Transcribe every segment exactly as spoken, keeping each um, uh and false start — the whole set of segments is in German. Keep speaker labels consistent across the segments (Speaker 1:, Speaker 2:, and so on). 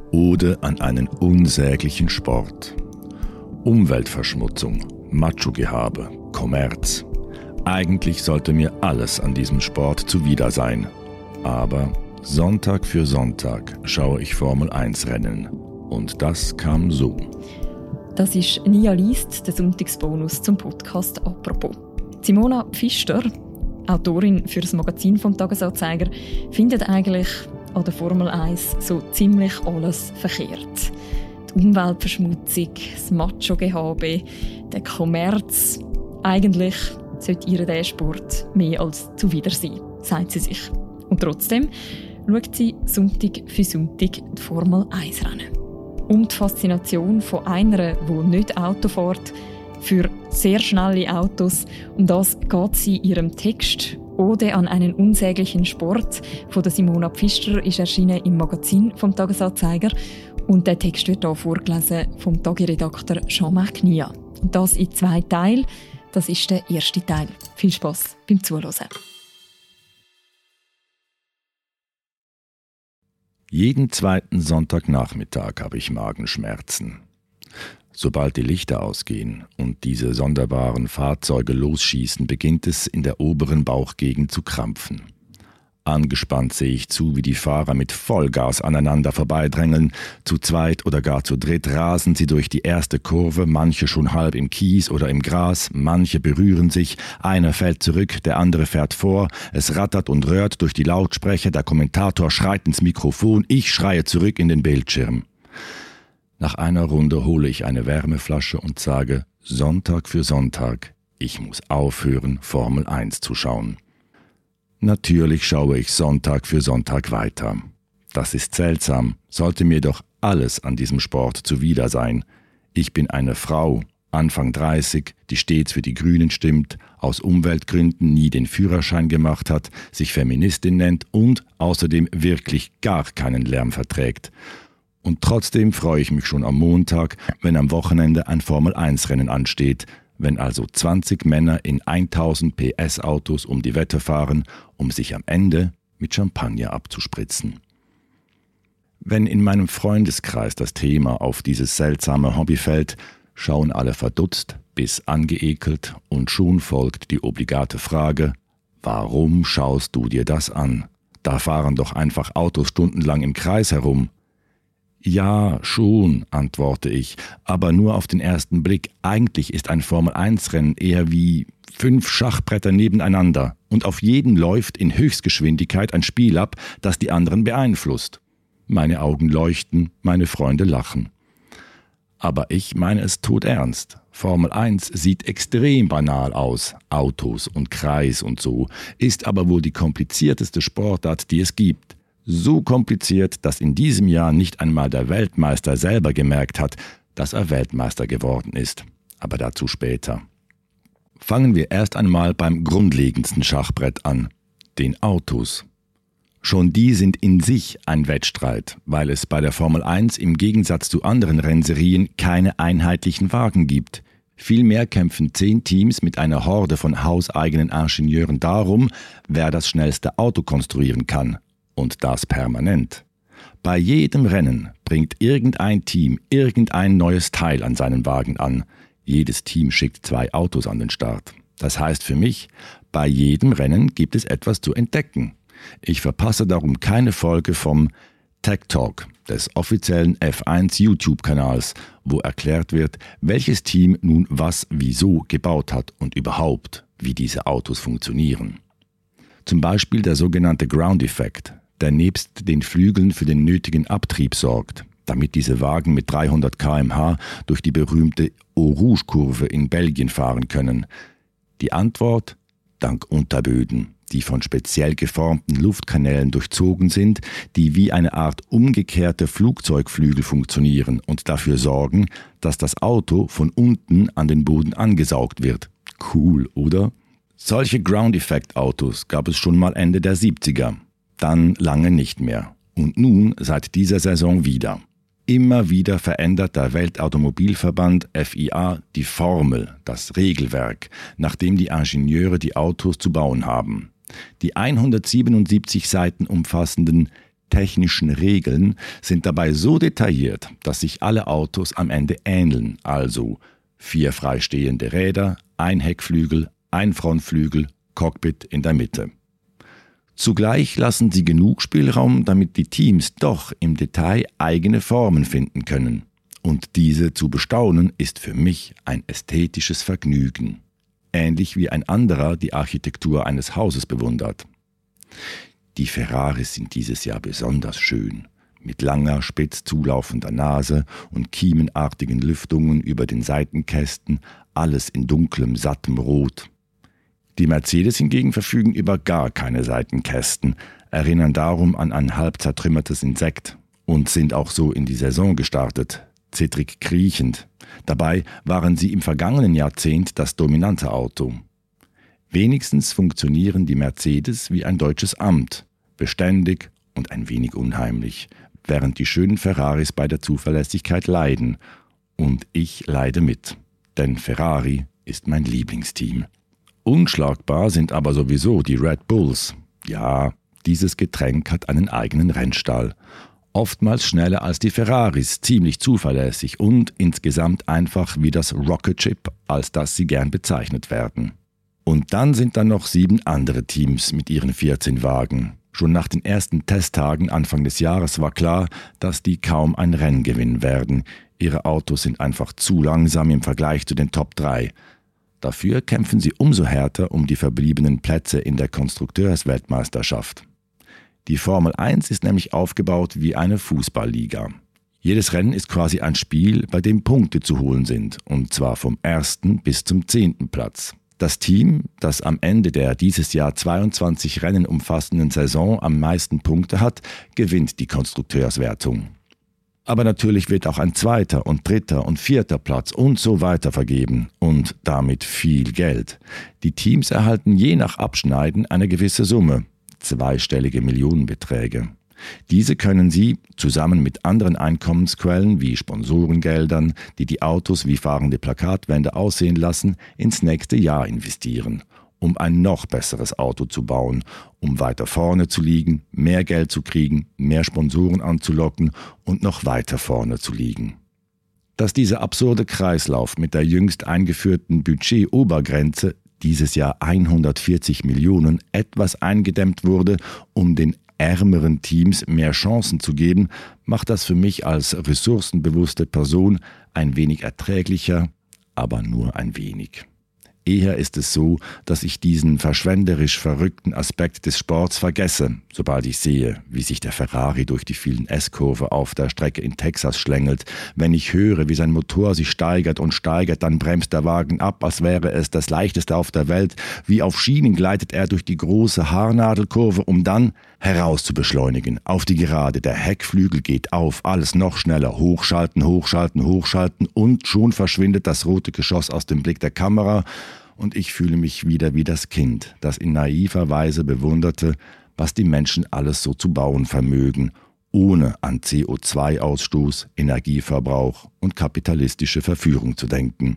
Speaker 1: Ode an einen unsäglichen Sport. Umweltverschmutzung, Macho-Gehabe, Kommerz. Eigentlich sollte mir alles an diesem Sport zuwider sein. Aber Sonntag für Sonntag schaue ich Formel eins Rennen. Und das kam so.
Speaker 2: Das ist Nia liest, der Sonntagsbonus zum Podcast «Apropos». Simona Pfister, Autorin für das Magazin vom Tagesanzeiger, findet eigentlich an der Formel eins so ziemlich alles verkehrt. Die Umweltverschmutzung, das Macho-Gehabe, der Kommerz. Eigentlich sollte ihr dieser Sport mehr als zuwider sein, sagt sie sich. Und trotzdem schaut sie Sonntag für Sonntag die Formel eins Rennen. Um die Faszination von einer, die nicht Auto fährt, für sehr schnelle Autos. Um das geht sie in ihrem Text «Ode an einen unsäglichen Sport» von der Simona Pfister ist erschienen im Magazin vom Tagesanzeiger. Und der Text wird hier vorgelesen vom Tagiredakteur Jean-Marc Nia. Und das in zwei Teilen. Das ist der erste Teil. Viel Spass beim Zuhören.
Speaker 1: Jeden zweiten Sonntagnachmittag habe ich Magenschmerzen. Sobald die Lichter ausgehen und diese sonderbaren Fahrzeuge losschießen, beginnt es in der oberen Bauchgegend zu krampfen. Angespannt sehe ich zu, wie die Fahrer mit Vollgas aneinander vorbeidrängeln. Zu zweit oder gar zu dritt rasen sie durch die erste Kurve, manche schon halb im Kies oder im Gras, manche berühren sich, einer fällt zurück, der andere fährt vor, es rattert und röhrt durch die Lautsprecher, der Kommentator schreit ins Mikrofon, ich schreie zurück in den Bildschirm. Nach einer Runde hole ich eine Wärmeflasche und sage, Sonntag für Sonntag, ich muss aufhören, Formel eins zu schauen. Natürlich schaue ich Sonntag für Sonntag weiter. Das ist seltsam, sollte mir doch alles an diesem Sport zuwider sein. Ich bin eine Frau, Anfang dreißig, die stets für die Grünen stimmt, aus Umweltgründen nie den Führerschein gemacht hat, sich Feministin nennt und außerdem wirklich gar keinen Lärm verträgt. Und trotzdem freue ich mich schon am Montag, wenn am Wochenende ein Formel eins Rennen ansteht, wenn also zwanzig Männer in tausend P S Autos um die Wette fahren, um sich am Ende mit Champagner abzuspritzen. Wenn in meinem Freundeskreis das Thema auf dieses seltsame Hobby fällt, schauen alle verdutzt bis angeekelt und schon folgt die obligate Frage, warum schaust du dir das an? Da fahren doch einfach Autos stundenlang im Kreis herum. Ja, schon, antworte ich, aber nur auf den ersten Blick. Eigentlich ist ein Formel eins Rennen eher wie fünf Schachbretter nebeneinander und auf jedem läuft in Höchstgeschwindigkeit ein Spiel ab, das die anderen beeinflusst. Meine Augen leuchten, meine Freunde lachen. Aber ich meine es todernst. Formel eins sieht extrem banal aus, Autos und Kreis und so, ist aber wohl die komplizierteste Sportart, die es gibt. So kompliziert, dass in diesem Jahr nicht einmal der Weltmeister selber gemerkt hat, dass er Weltmeister geworden ist. Aber dazu später. Fangen wir erst einmal beim grundlegendsten Schachbrett an, den Autos. Schon die sind in sich ein Wettstreit, weil es bei der Formel eins im Gegensatz zu anderen Rennserien keine einheitlichen Wagen gibt. Vielmehr kämpfen zehn Teams mit einer Horde von hauseigenen Ingenieuren darum, wer das schnellste Auto konstruieren kann. Und das permanent. Bei jedem Rennen bringt irgendein Team irgendein neues Teil an seinen Wagen an. Jedes Team schickt zwei Autos an den Start. Das heißt für mich, bei jedem Rennen gibt es etwas zu entdecken. Ich verpasse darum keine Folge vom Tech Talk, des offiziellen F eins YouTube-Kanals, wo erklärt wird, welches Team nun was wieso gebaut hat und überhaupt, wie diese Autos funktionieren. Zum Beispiel der sogenannte Ground-Effekt, der nebst den Flügeln für den nötigen Abtrieb sorgt, damit diese Wagen mit dreihundert Kilometer pro Stunde durch die berühmte Eau-Rouge-Kurve in Belgien fahren können. Die Antwort? Dank Unterböden, die von speziell geformten Luftkanälen durchzogen sind, die wie eine Art umgekehrte Flugzeugflügel funktionieren und dafür sorgen, dass das Auto von unten an den Boden angesaugt wird. Cool, oder? Solche Ground-Effect-Autos gab es schon mal Ende der siebziger. Dann lange nicht mehr. Und nun seit dieser Saison wieder. Immer wieder verändert der Weltautomobilverband F I A die Formel, das Regelwerk, nach dem die Ingenieure die Autos zu bauen haben. Die hundertsiebenundsiebzig Seiten umfassenden technischen Regeln sind dabei so detailliert, dass sich alle Autos am Ende ähneln, also vier freistehende Räder, ein Heckflügel, ein Frontflügel, Cockpit in der Mitte. Zugleich lassen sie genug Spielraum, damit die Teams doch im Detail eigene Formen finden können. Und diese zu bestaunen ist für mich ein ästhetisches Vergnügen. Ähnlich wie ein anderer die Architektur eines Hauses bewundert. Die Ferraris sind dieses Jahr besonders schön, mit langer, spitz zulaufender Nase und kiemenartigen Lüftungen über den Seitenkästen, alles in dunklem, sattem Rot. Die Mercedes hingegen verfügen über gar keine Seitenkästen, erinnern darum an ein halb zertrümmertes Insekt und sind auch so in die Saison gestartet, zittrig kriechend. Dabei waren sie im vergangenen Jahrzehnt das dominante Auto. Wenigstens funktionieren die Mercedes wie ein deutsches Amt, beständig und ein wenig unheimlich, während die schönen Ferraris bei der Zuverlässigkeit leiden. Und ich leide mit, denn Ferrari ist mein Lieblingsteam. Unschlagbar sind aber sowieso die Red Bulls. Ja, dieses Getränk hat einen eigenen Rennstall. Oftmals schneller als die Ferraris, ziemlich zuverlässig und insgesamt einfach wie das Rocket Ship, als dass sie gern bezeichnet werden. Und dann sind da noch sieben andere Teams mit ihren vierzehn Wagen. Schon nach den ersten Testtagen Anfang des Jahres war klar, dass die kaum ein Rennen gewinnen werden. Ihre Autos sind einfach zu langsam im Vergleich zu den Top drei. Dafür kämpfen sie umso härter um die verbliebenen Plätze in der Konstrukteursweltmeisterschaft. Die Formel eins ist nämlich aufgebaut wie eine Fußballliga. Jedes Rennen ist quasi ein Spiel, bei dem Punkte zu holen sind, und zwar vom ersten bis zum zehnten Platz. Das Team, das am Ende der dieses Jahr zweiundzwanzig Rennen umfassenden Saison am meisten Punkte hat, gewinnt die Konstrukteurswertung. Aber natürlich wird auch ein zweiter und dritter und vierter Platz und so weiter vergeben und damit viel Geld. Die Teams erhalten je nach Abschneiden eine gewisse Summe, zweistellige Millionenbeträge. Diese können sie, zusammen mit anderen Einkommensquellen wie Sponsorengeldern, die die Autos wie fahrende Plakatwände aussehen lassen, ins nächste Jahr investieren, um ein noch besseres Auto zu bauen, um weiter vorne zu liegen, mehr Geld zu kriegen, mehr Sponsoren anzulocken und noch weiter vorne zu liegen. Dass dieser absurde Kreislauf mit der jüngst eingeführten Budget-Obergrenze, dieses Jahr hundertvierzig Millionen, etwas eingedämmt wurde, um den ärmeren Teams mehr Chancen zu geben, macht das für mich als ressourcenbewusste Person ein wenig erträglicher, aber nur ein wenig. Eher ist es so, dass ich diesen verschwenderisch verrückten Aspekt des Sports vergesse, sobald ich sehe, wie sich der Ferrari durch die vielen S-Kurve auf der Strecke in Texas schlängelt. Wenn ich höre, wie sein Motor sich steigert und steigert, dann bremst der Wagen ab, als wäre es das leichteste auf der Welt. Wie auf Schienen gleitet er durch die große Haarnadelkurve, um dann herauszubeschleunigen. Auf die Gerade, der Heckflügel geht auf, alles noch schneller. Hochschalten, hochschalten, hochschalten und schon verschwindet das rote Geschoss aus dem Blick der Kamera. Und ich fühle mich wieder wie das Kind, das in naiver Weise bewunderte, was die Menschen alles so zu bauen vermögen, ohne an C O zwei Ausstoß, Energieverbrauch und kapitalistische Verführung zu denken.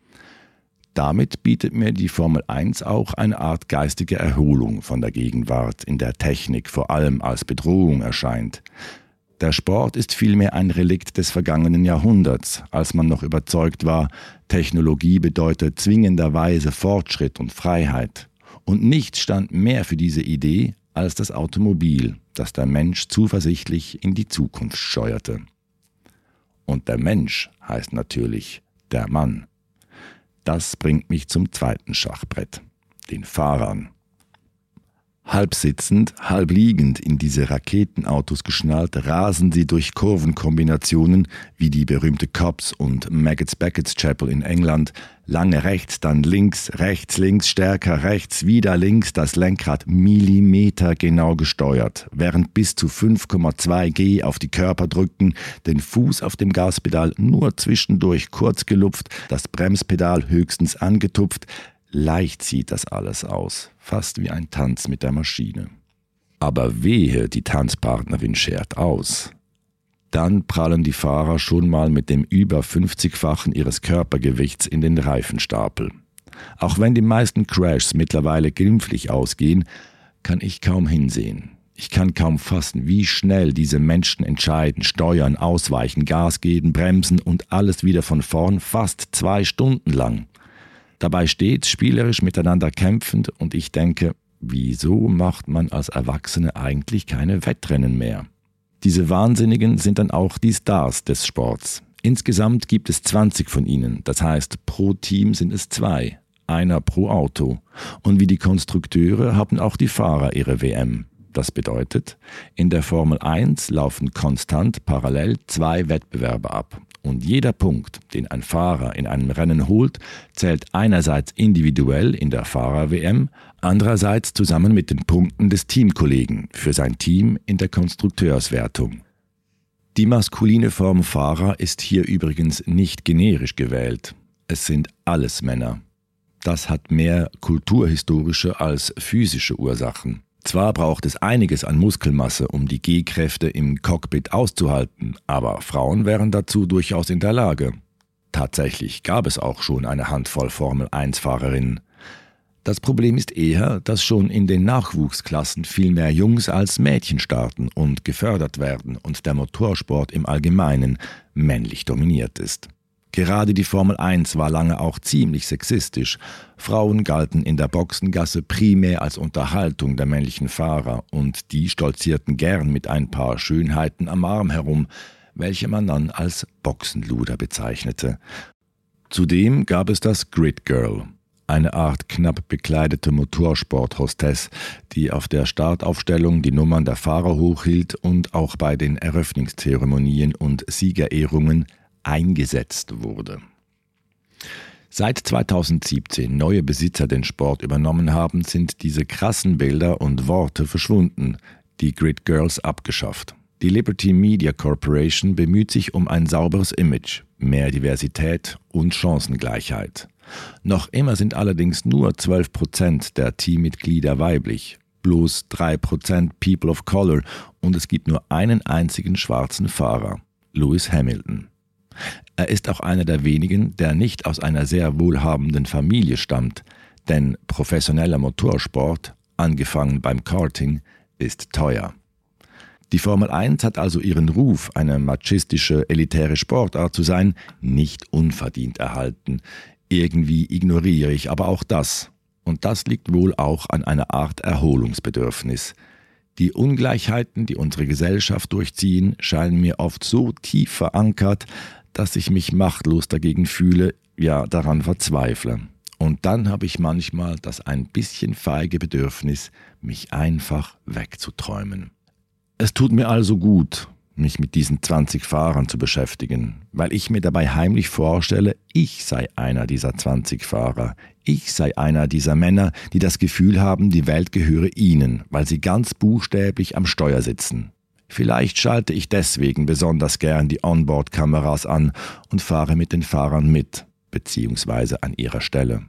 Speaker 1: Damit bietet mir die Formel eins auch eine Art geistige Erholung von der Gegenwart, in der Technik vor allem als Bedrohung erscheint. Der Sport ist vielmehr ein Relikt des vergangenen Jahrhunderts, als man noch überzeugt war, Technologie bedeutet zwingenderweise Fortschritt und Freiheit. Und nichts stand mehr für diese Idee als das Automobil, das der Mensch zuversichtlich in die Zukunft steuerte. Und der Mensch heißt natürlich der Mann. Das bringt mich zum zweiten Schachbrett, den Fahrern. Halb sitzend, halb liegend in diese Raketenautos geschnallt, rasen sie durch Kurvenkombinationen wie die berühmte Cobbs und Maggots Beckett's Chapel in England, lange rechts, dann links, rechts, links, stärker rechts, wieder links, das Lenkrad millimetergenau gesteuert, während bis zu fünf Komma zwei G auf die Körper drückten, den Fuß auf dem Gaspedal nur zwischendurch kurz gelupft, das Bremspedal höchstens angetupft. Leicht sieht das alles aus, fast wie ein Tanz mit der Maschine. Aber wehe, die Tanzpartnerin schert aus. Dann prallen die Fahrer schon mal mit dem über fünfzigfachen ihres Körpergewichts in den Reifenstapel. Auch wenn die meisten Crashs mittlerweile glimpflich ausgehen, kann ich kaum hinsehen. Ich kann kaum fassen, wie schnell diese Menschen entscheiden, steuern, ausweichen, Gas geben, bremsen und alles wieder von vorn, fast zwei Stunden lang. Dabei stets spielerisch miteinander kämpfend und ich denke, wieso macht man als Erwachsene eigentlich keine Wettrennen mehr? Diese Wahnsinnigen sind dann auch die Stars des Sports. Insgesamt gibt es zwanzig von ihnen, das heißt, pro Team sind es zwei, einer pro Auto. Und wie die Konstrukteure haben auch die Fahrer ihre W M. Das bedeutet, in der Formel eins laufen konstant parallel zwei Wettbewerbe ab. Und jeder Punkt, den ein Fahrer in einem Rennen holt, zählt einerseits individuell in der Fahrer-W M, andererseits zusammen mit den Punkten des Teamkollegen für sein Team in der Konstrukteurswertung. Die maskuline Form Fahrer ist hier übrigens nicht generisch gewählt. Es sind alles Männer. Das hat mehr kulturhistorische als physische Ursachen. Zwar braucht es einiges an Muskelmasse, um die G-Kräfte im Cockpit auszuhalten, aber Frauen wären dazu durchaus in der Lage. Tatsächlich gab es auch schon eine Handvoll Formel eins Fahrerinnen. Das Problem ist eher, dass schon in den Nachwuchsklassen viel mehr Jungs als Mädchen starten und gefördert werden und der Motorsport im Allgemeinen männlich dominiert ist. Gerade die Formel eins war lange auch ziemlich sexistisch. Frauen galten in der Boxengasse primär als Unterhaltung der männlichen Fahrer und die stolzierten gern mit ein paar Schönheiten am Arm herum, welche man dann als Boxenluder bezeichnete. Zudem gab es das Grid Girl, eine Art knapp bekleidete Motorsport-Hostess, die auf der Startaufstellung die Nummern der Fahrer hochhielt und auch bei den Eröffnungszeremonien und Siegerehrungen eingesetzt wurde. Seit zweitausendsiebzehn neue Besitzer den Sport übernommen haben, sind diese krassen Bilder und Worte verschwunden, die Grid Girls abgeschafft. Die Liberty Media Corporation bemüht sich um ein sauberes Image, mehr Diversität und Chancengleichheit. Noch immer sind allerdings nur zwölf Prozent der Teammitglieder weiblich, bloß drei Prozent People of Color und es gibt nur einen einzigen schwarzen Fahrer, Lewis Hamilton. Er ist auch einer der wenigen, der nicht aus einer sehr wohlhabenden Familie stammt, denn professioneller Motorsport, angefangen beim Karting, ist teuer. Die Formel eins hat also ihren Ruf, eine machistische, elitäre Sportart zu sein, nicht unverdient erhalten. Irgendwie ignoriere ich aber auch das. Und das liegt wohl auch an einer Art Erholungsbedürfnis. Die Ungleichheiten, die unsere Gesellschaft durchziehen, scheinen mir oft so tief verankert, dass ich mich machtlos dagegen fühle, ja daran verzweifle. Und dann habe ich manchmal das ein bisschen feige Bedürfnis, mich einfach wegzuträumen. Es tut mir also gut, mich mit diesen zwanzig Fahrern zu beschäftigen, weil ich mir dabei heimlich vorstelle, ich sei einer dieser zwanzig Fahrer. Ich sei einer dieser Männer, die das Gefühl haben, die Welt gehöre ihnen, weil sie ganz buchstäblich am Steuer sitzen. Vielleicht schalte ich deswegen besonders gern die Onboard-Kameras an und fahre mit den Fahrern mit, beziehungsweise an ihrer Stelle.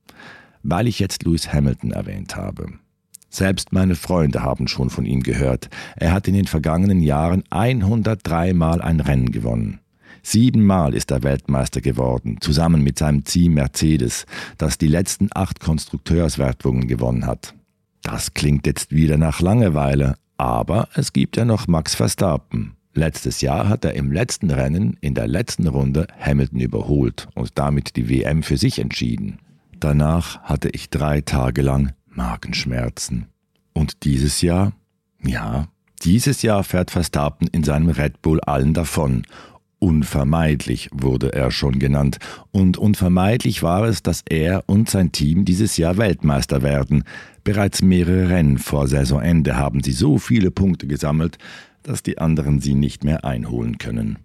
Speaker 1: Weil ich jetzt Lewis Hamilton erwähnt habe. Selbst meine Freunde haben schon von ihm gehört. Er hat in den vergangenen Jahren hundertdrei Mal ein Rennen gewonnen. Siebenmal ist er Weltmeister geworden, zusammen mit seinem Team Mercedes, das die letzten acht Konstrukteurswertungen gewonnen hat. Das klingt jetzt wieder nach Langeweile, aber es gibt ja noch Max Verstappen. Letztes Jahr hat er im letzten Rennen in der letzten Runde Hamilton überholt und damit die W M für sich entschieden. Danach hatte ich drei Tage lang Magenschmerzen. Und dieses Jahr? Ja, dieses Jahr fährt Verstappen in seinem Red Bull allen davon. Unvermeidlich wurde er schon genannt. Und unvermeidlich war es, dass er und sein Team dieses Jahr Weltmeister werden. Bereits mehrere Rennen vor Saisonende haben sie so viele Punkte gesammelt, dass die anderen sie nicht mehr einholen können.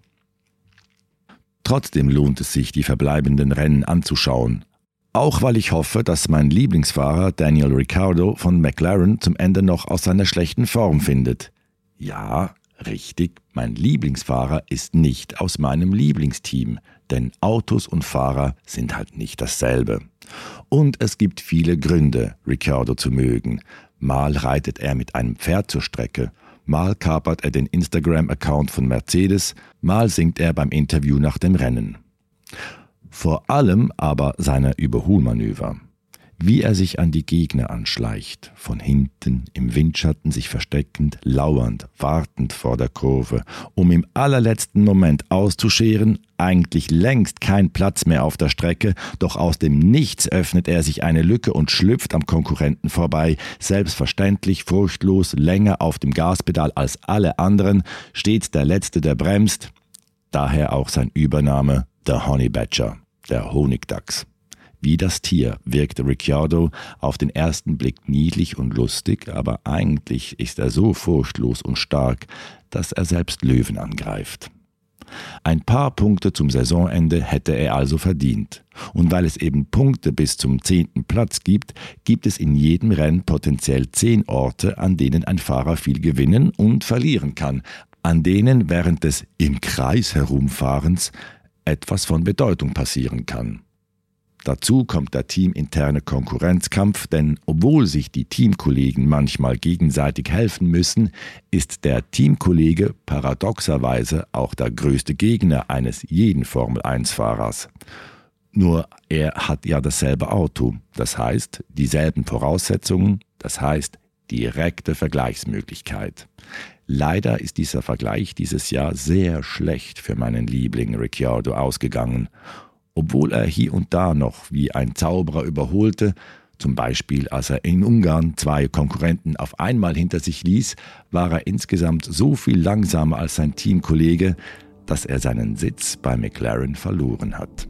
Speaker 1: Trotzdem lohnt es sich, die verbleibenden Rennen anzuschauen. Auch weil ich hoffe, dass mein Lieblingsfahrer Daniel Ricciardo von McLaren zum Ende noch aus seiner schlechten Form findet. Ja, richtig, mein Lieblingsfahrer ist nicht aus meinem Lieblingsteam, denn Autos und Fahrer sind halt nicht dasselbe. Und es gibt viele Gründe, Ricciardo zu mögen. Mal reitet er mit einem Pferd zur Strecke, mal kapert er den Instagram-Account von Mercedes, mal singt er beim Interview nach dem Rennen. Vor allem aber seine Überholmanöver. wie er sich an die Gegner anschleicht, von hinten, im Windschatten sich versteckend, lauernd, wartend vor der Kurve, um im allerletzten Moment auszuscheren, eigentlich längst kein Platz mehr auf der Strecke, doch aus dem Nichts öffnet er sich eine Lücke und schlüpft am Konkurrenten vorbei, selbstverständlich, furchtlos, länger auf dem Gaspedal als alle anderen, stets der Letzte, der bremst, daher auch sein Übername, der Honey Badger, der Honigdachs. Wie das Tier wirkt Ricciardo auf den ersten Blick niedlich und lustig, aber eigentlich ist er so furchtlos und stark, dass er selbst Löwen angreift. Ein paar Punkte zum Saisonende hätte er also verdient. Und weil es eben Punkte bis zum zehnten Platz gibt, gibt es in jedem Rennen potenziell zehn Orte, an denen ein Fahrer viel gewinnen und verlieren kann, an denen während des im Kreis herumfahrens etwas von Bedeutung passieren kann. Dazu kommt der teaminterne Konkurrenzkampf, denn obwohl sich die Teamkollegen manchmal gegenseitig helfen müssen, ist der Teamkollege paradoxerweise auch der größte Gegner eines jeden Formel eins Fahrers. Nur er hat ja dasselbe Auto, das heißt dieselben Voraussetzungen, das heißt direkte Vergleichsmöglichkeit. Leider ist dieser Vergleich dieses Jahr sehr schlecht für meinen Liebling Ricciardo ausgegangen. Obwohl er hier und da noch wie ein Zauberer überholte, zum Beispiel als er in Ungarn zwei Konkurrenten auf einmal hinter sich ließ, war er insgesamt so viel langsamer als sein Teamkollege, dass er seinen Sitz bei McLaren verloren hat.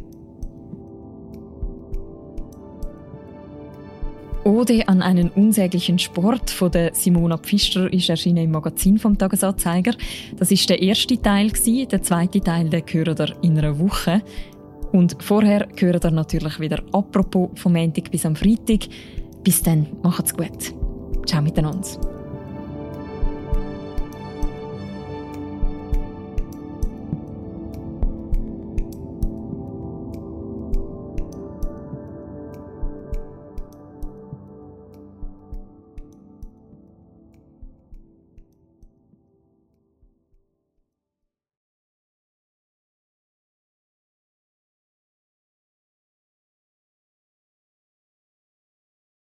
Speaker 2: Ode an einen unsäglichen Sport von der Simona Pfister ist erschienen im Magazin vom Tagesanzeiger. Das ist der erste Teil gewesen. Der zweite Teil, den hören ihr in einer Woche. Und vorher hören ihr natürlich wieder «Apropos» vom Montag bis am Freitag. Bis dann, macht's gut. Ciao miteinander.